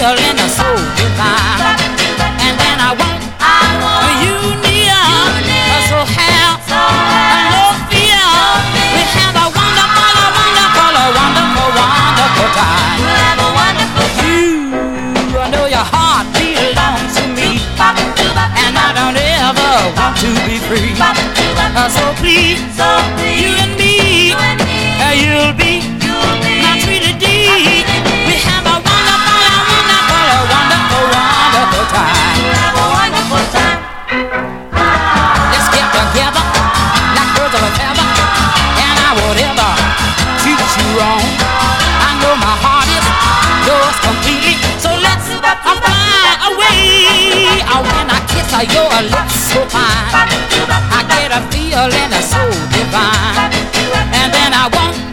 feeling so divine. And then I want you near, so have no fear. We have a wonderful, wonderful, wonderful, wonderful time. You, I know your heart belongs to me, and I don't ever want to be free. So please, you and me, you'll be my sweetie D. We have a wonderful, wonderful, wonderful, wonderful time. Let's get together like birds of a feather, and I would ever treat you wrong. I know my heart is yours completely, so let's fly away. When I kiss your lips so fine, I get a feeling so